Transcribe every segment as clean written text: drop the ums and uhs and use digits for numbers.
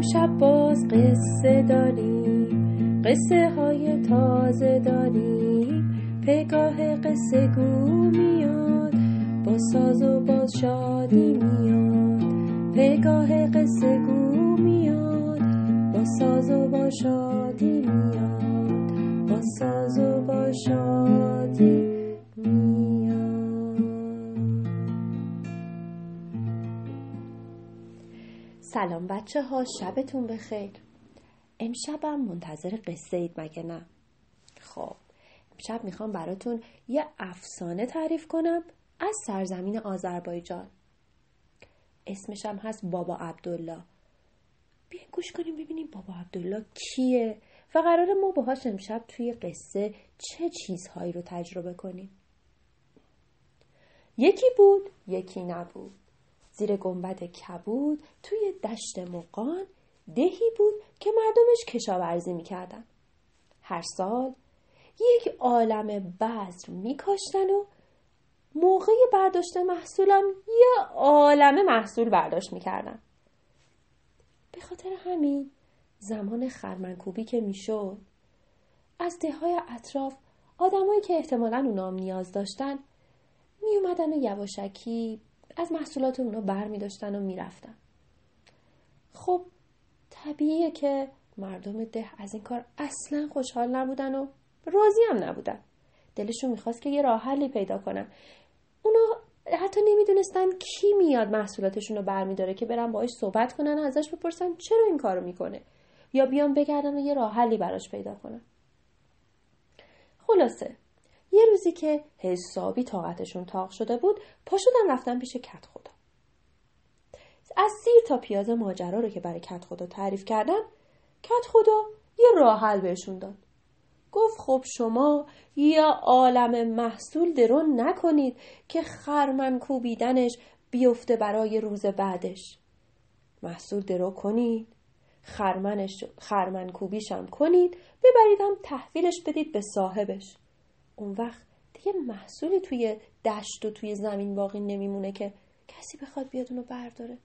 امشب باز قصه داریم، قصه های تازه داریم. پگاه قصه گو میاد، با ساز و با شادی میاد. پگاه قصه گو میاد، با ساز و با شادی میاد. با ساز و با شادی میاد. سلام بچه ها، شبتون بخیر. امشبم منتظر قصه اید مگه نه؟ خب امشب میخوام براتون یه افسانه تعریف کنم از سرزمین آذربایجان. اسمش هم هست بابا عبدالله. بیاین گوش کنیم ببینیم بابا عبدالله کیه و قراره ما باهاش امشب توی قصه چه چیزهایی رو تجربه کنیم. یکی بود یکی نبود. زیر گنبد کبود توی دشت مغان دهی بود که مردمش کشاورزی میکردن. هر سال یک عالمه بذر میکاشتن و موقع برداشت محصولم یه عالمه محصول برداشت میکردن. به خاطر همین زمان خرمنکوبی که میشد از دههای اطراف آدمایی که احتمالاً اونا هم نیاز داشتن میومدن و یواشکی از محصولات اونا بر می داشتن و می رفتن. خب طبیعیه که مردم ده از این کار اصلا خوشحال نبودن و راضی هم نبودن. دلشون میخواست که یه راه حلی پیدا کنن. اونا حتی نمیدونستن کی میاد محصولاتشون رو بر می داره که برن باهاش صحبت کنن و ازش بپرسن چرا این کارو میکنه، یا بیان بگردن و یه راه حلی براش پیدا کنن. خلاصه یه روزی که حسابی طاقتشون تاق شده بود پا شدن رفتن پیش کت خدا. از سیر تا پیاز ماجرا رو که برای کت خدا تعریف کردن، کت خدا یه راه حل بهشون داد. گفت خب شما یه عالم محصول درو نکنید که خرمن کوبیدنش بیفته برای روز بعدش. محصول درو کنید، خرمن کوبیشم کنید، ببریدم تحویلش بدید به صاحبش. اون وقت دیگه محصولی توی دشت و توی زمین باقی نمیمونه که کسی بخواد بیاد اونو برداره.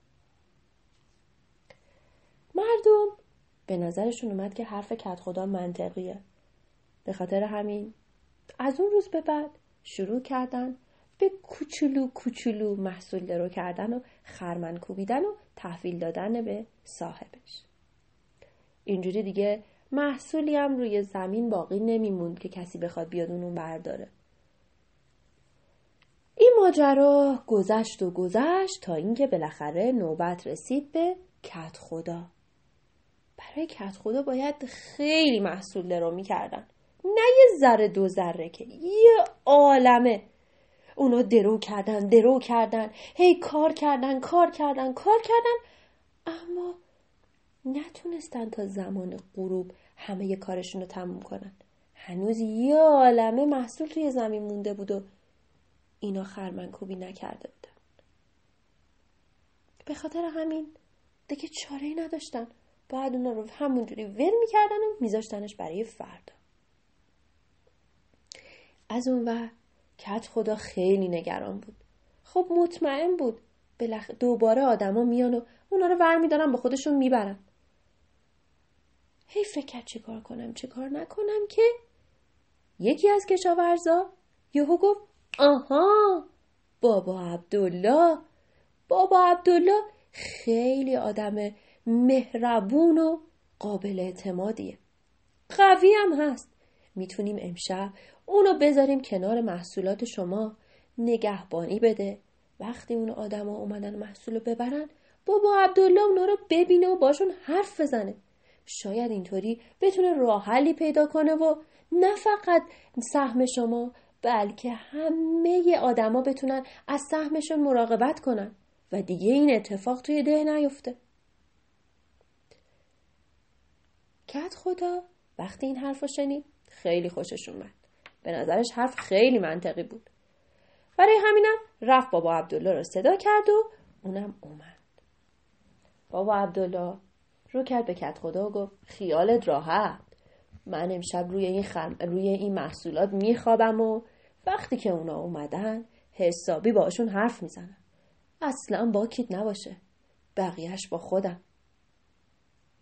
مردم به نظرشون اومد که حرف کت خدا منطقیه. به خاطر همین از اون روز به بعد شروع کردن به کوچولو کوچولو محصول درو کردن و خرمن کوبیدن و تحویل دادن به صاحبش. اینجوری دیگه محصولی هم روی زمین باقی نمیموند که کسی بخواد بیاد اونو برداره. این ماجرا گذشت و گذشت تا اینکه بالاخره نوبت رسید به کت خدا. برای کت خدا باید خیلی محصول درو میکردن، نه یه ذره دو ذره که یه عالمه. اونا درو کردن، هی کار کردن، اما نتونستن تا زمان غروب همه کارشون رو تموم کنن. هنوز یه عالمه محصول توی زمین مونده بود و اینا خرمنکوبی نکرده بودن. به خاطر همین دیگه چاره‌ای نداشتن، باید اونا رو همونجوری ول میکردن و میذاشتنش برای فردا. از اون وقت کت خدا خیلی نگران بود. خب مطمئن بود دوباره آدما میان و اونا رو برمیدارن با خودشون میبرن. هی فکر کرد چه کار نکنم که یکی از کشاورزا یهو گفت آها، بابا عبدالله خیلی آدم مهربون و قابل اعتمادیه، قوی هم هست. میتونیم امشب اونو بذاریم کنار محصولات شما نگهبانی بده. وقتی اون آدما اومدن محصولو ببرن، بابا عبدالله اونا رو ببینه و باشون حرف بزنه. شاید اینطوری بتونه راه حلی پیدا کنه و نه فقط سهم شما بلکه همه آدما بتونن از سهمشون مراقبت کنن و دیگه این اتفاق توی ده نیفته. کت خدا وقتی این حرفو شنید خیلی خوشش اومد. به نظرش حرف خیلی منطقی بود. برای همینم رفت بابا عبدالله رو صدا کرد و اونم اومد. بابا عبدالله رو کرد به کت خدا و گفت خیالت راحت، من امشب روی این محصولات میخوابم و وقتی که اونا اومدن حسابی باشون حرف میزنم. اصلا باکیت نباشه، بقیهش با خودم.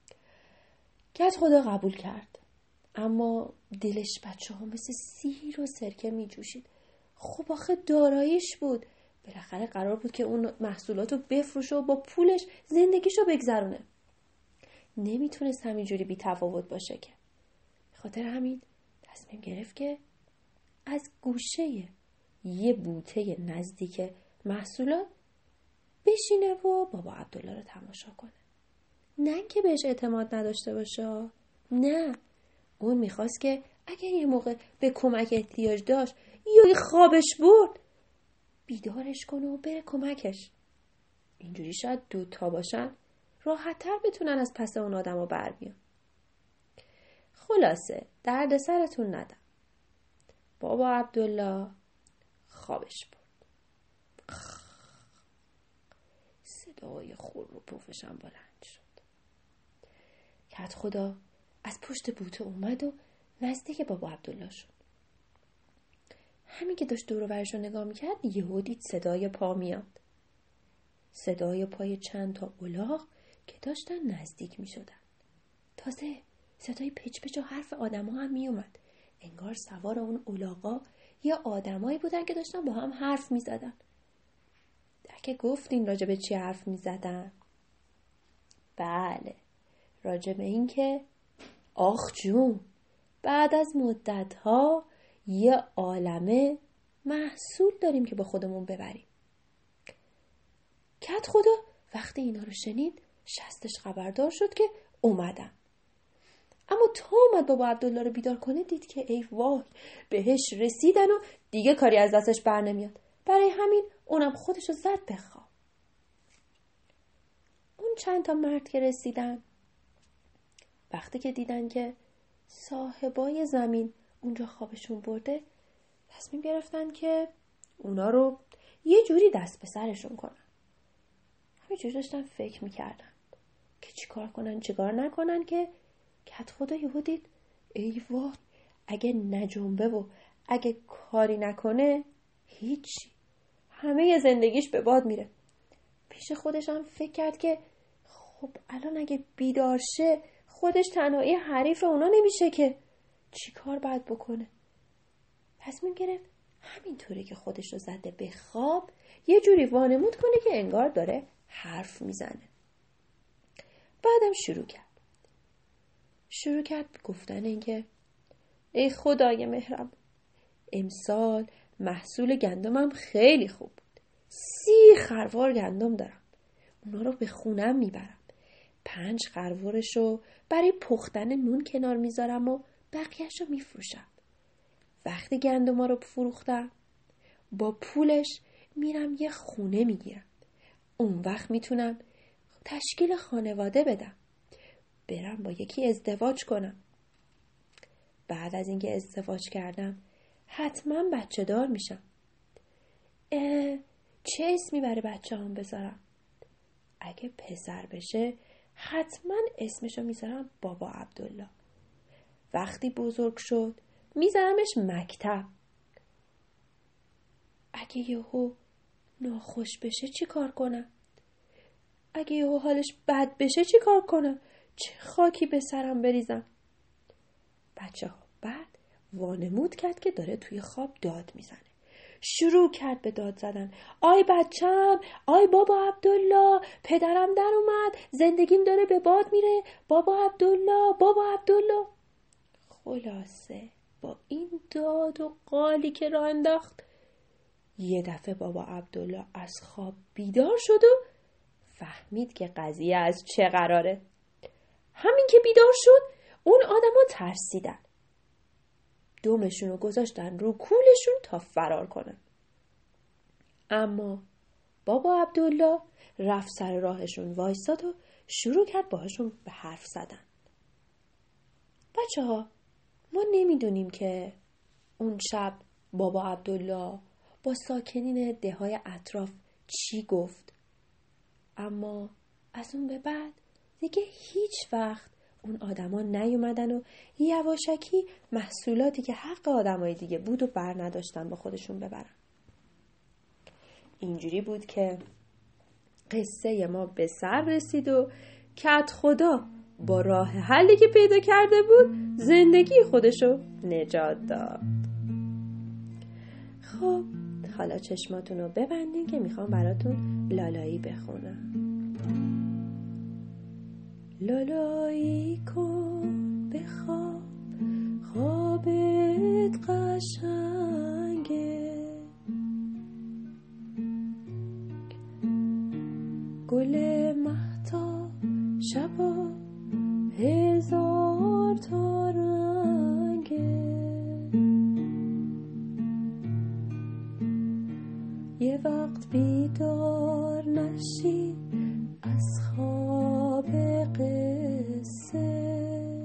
کت خدا قبول کرد، اما دلش بچه ها مثل سیر و سرکه می جوشید. خب آخه داراییش بود، بالاخره قرار بود که اون محصولاتو بفروشه و با پولش زندگیشو بگذرونه. نمیتونست همینجوری بی تفاوت باشه که. خاطر همین تصمیم گرفت که از گوشه یه بوته نزدیک محصولات بشینه و بابا عبدالله رو تماشا کنه. نه که بهش اعتماد نداشته باشه، نه، اون میخواست که اگر یه موقع به کمک احتیاج داشت یا خوابش برد بیدارش کنه و بره کمکش. اینجوری شاید 2 باشن راحت‌تر بتونن از پس اون آدم رو بر بیان. خلاصه درد سرتون ندم، بابا عبدالله خوابش برد. صدای خور و پوفشم بلند شد. کت خدا از پشت بوته اومد و نزدیک بابا عبدالله شد. همین که داشت دور و برش رو نگاه میکرد یهو دید صدای پا میاد. صدای پای چند تا الاغ که داشتن نزدیک میشدن. تازه صدای پچ پچ و حرف آدم ها هم میومد. انگار سوار اون الاغا یه آدمایی بودن که داشتن با هم حرف میزدن. که گفتین راجع به چی حرف میزدن؟ بله، راجع به این که آخ جون بعد از مدت‌ها یه عالمه محصول داریم که با خودمون ببریم. کت خدا وقتی اینا رو شنید شستش خبردار شد که اومدن. اما تا اومد بابا عبدالله رو بیدار کنه دید که ای وای بهش رسیدن و دیگه کاری از دستش بر نمیاد. برای همین اونم خودشو زد به خواب. اون چند تا مرد که رسیدن وقتی که دیدن که صاحبای زمین اونجا خوابشون برده تصمیم گرفتن که اونا رو یه جوری دست به سرشون کنن. همینجوری داشتن فکر میکردن که چیکار کنن چیکار نکنن که کت خدا یهو دید ای وای اگه نجنبه و اگه کاری نکنه هیچی، همه زندگیش به باد میره. پیش خودش هم فکر کرد که خب الان اگه بیدار شه خودش تنهایی حریف اونا نمیشه که چی کار باید بکنه. تصمیم گرفت همینطوری که خودش رو زده به خواب یه جوری وانمود کنه که انگار داره حرف میزنه. بعدم شروع کرد گفتن این که ای خدای مهربان، امسال محصول گندمم خیلی خوب بود. 30 خروار گندم دارم، اونا رو به خونم میبرم. 5 خروارشو برای پختن نون کنار میذارم و بقیهشو میفروشم. وقتی گندما رو فروختم با پولش میرم یه خونه میگیرم. اون وقت میتونم تشکیل خانواده بدم، برم با یکی ازدواج کنم. بعد از اینکه ازدواج کردم حتما بچه دار میشم. چه اسمی برای بچه هم بذارم؟ اگه پسر بشه حتما اسمشو میذارم بابا عبدالله. وقتی بزرگ شد میذارمش مکتب. اگه یهو ناخوش بشه چی کار کنم؟ اگه یهو حالش بد بشه چی کار کنم؟ چه خاکی به سرم بریزم؟ بچه ها بعد وانمود کرد که داره توی خواب داد میزنه. شروع کرد به داد زدن. آی بچم، آی بابا عبدالله، پدرم در اومد، زندگیم داره به باد میره، بابا عبدالله، بابا عبدالله. خلاصه با این داد و قالی که راه انداخت یه دفعه بابا عبدالله از خواب بیدار شد و فهمید که قضیه از چه قراره. همین که بیدار شد اون آدما ترسیدن، دومشون رو گذاشتن رو کولشون تا فرار کنن. اما بابا عبدالله رفت سر راهشون وایساد و شروع کرد باهاشون به حرف زدن. بچه ها ما نمیدونیم که اون شب بابا عبدالله با ساکنین دههای اطراف چی گفت، اما از اون به بعد دیگه هیچ وقت اون آدما نیومدن و یواشکی محصولاتی که حق آدمای دیگه بود و بر نداشتن با خودشون ببرن. اینجوری بود که قصه ما به سر رسید و کت خدا با راه حلی که پیدا کرده بود زندگی خودشو نجات داد. خب حالا چشماتون رو ببندین که میخوام براتون لالایی بخونم. لالایی کن بخواب، خوابت قشنگه، گل مهتاب شبا هزار تا رنگه، یه وقت بیدار نشی از خواب قصه،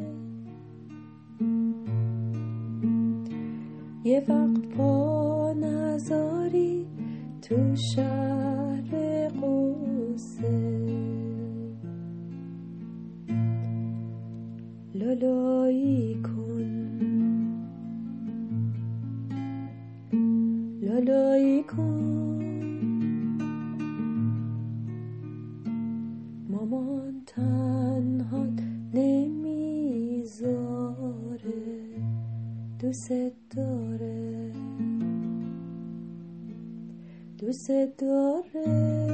یه وقت پا نذاری تو شهر قصه، لالایی کن، لالایی کن، مامان تنها نمیذاره، دوست داره، دوست داره،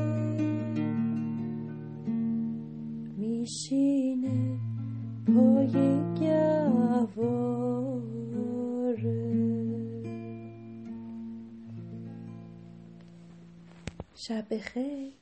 میشینه پای گهواره. شب بخیر.